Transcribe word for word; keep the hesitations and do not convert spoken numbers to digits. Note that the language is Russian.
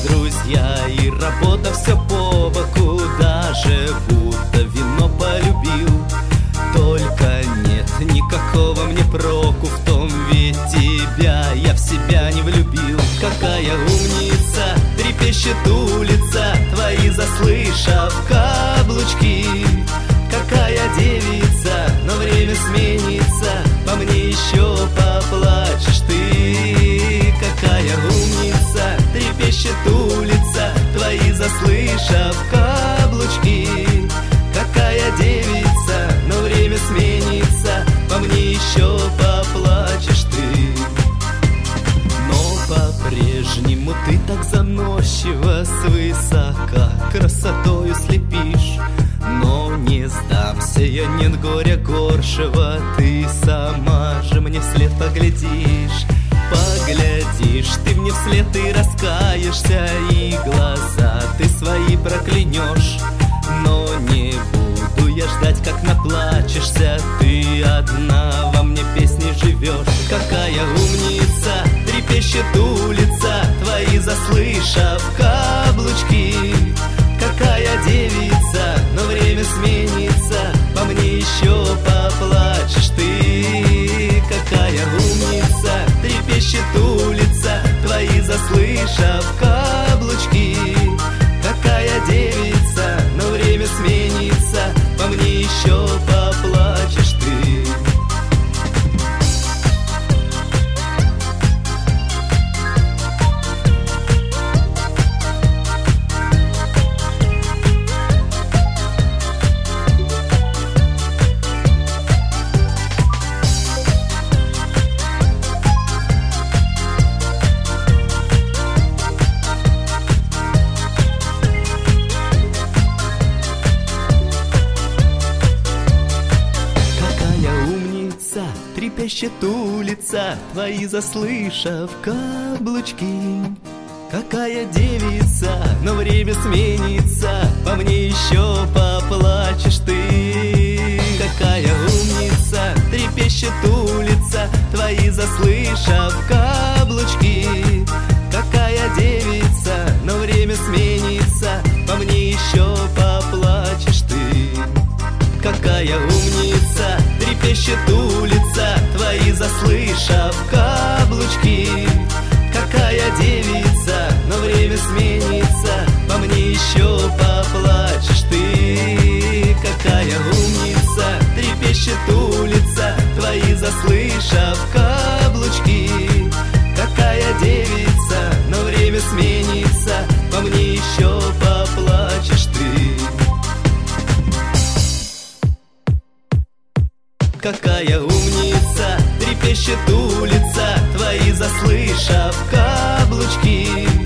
друзья и работа все по боку, даже будто вино полюбил. Только нет никакого мне проку в том, ведь тебя я в себя не влюбил. Какая умница, трепещет улица, твои заслышав каблучки. Какая девица, но время сменится, по мне еще поплачешь ты. Какая умница, трепещет улица, твои заслышав каблучки. Какая девица, но время сменится, по мне еще поплачешь ты. Но по-прежнему ты так заносчиво свысока красотою слепишь. Но не сдамся я, нет горя горшего, ты сама же мне вслед поглядишь. Поглядишь ты мне вслед и раскаешься, и глаза ты свои проклянешь. Но не буду я ждать, как наплачешься, ты одна во мне песни живешь. Какая умница, трепещет улица, твои заслышав каблучки. Какая девица, но время сменится, по мне еще поплачешь ты. Какая умница, трепещет улица, твои заслышав каблучки. Какая девица, но время сменится, по мне еще поплачешь ты. Трепещет улица, твои заслышав каблучки. Какая девица, но время сменится, по мне еще поплачешь ты. Какая умница, трепещет улица, твои заслышав каблучки. Какая девица, но время сменится, по мне еще поплачешь ты. Какая умница, трепещет улица, твои заслышав каблучки. Какая девица, но время сменится, по мне еще поплачешь ты. Какая умница, трепещет улица, твои заслышав каблучки. Какая девица, но время сменится, по мне еще поплачешь ты. Какая умница, трепещет улица, твои заслышав каблучки.